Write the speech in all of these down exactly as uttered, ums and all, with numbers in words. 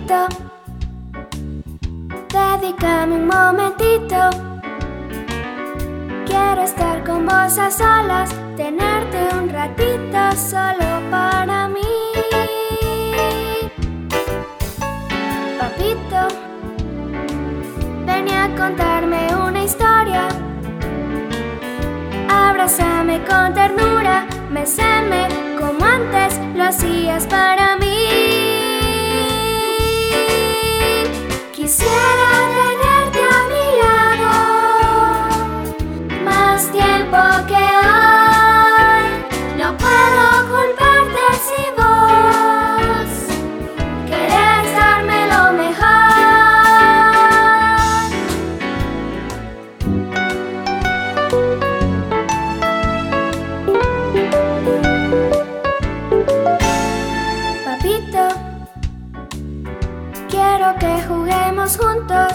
papito, dedícame un momentito. Quiero estar con vos a solas, tenerte un ratito solo para mí. Papito, ven a contarme una historia. Abrázame con ternura, bésame como antes lo hacías para mí. Quisiera tenerte a mi lado más tiempo que hoy. No puedo culparte si vos querés darme lo mejor. Papito, quiero que juguemos juntos.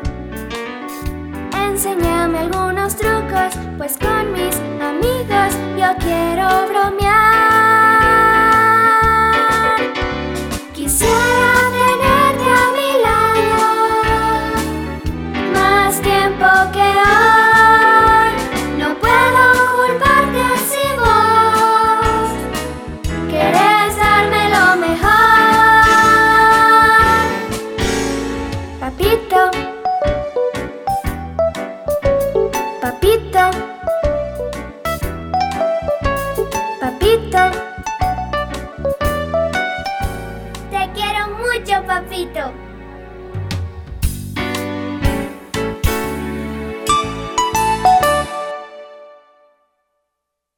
Enséñame algunos trucos, pues con mis amigos yo quiero bromear. Quisiera tenerte a mi lado más tiempo que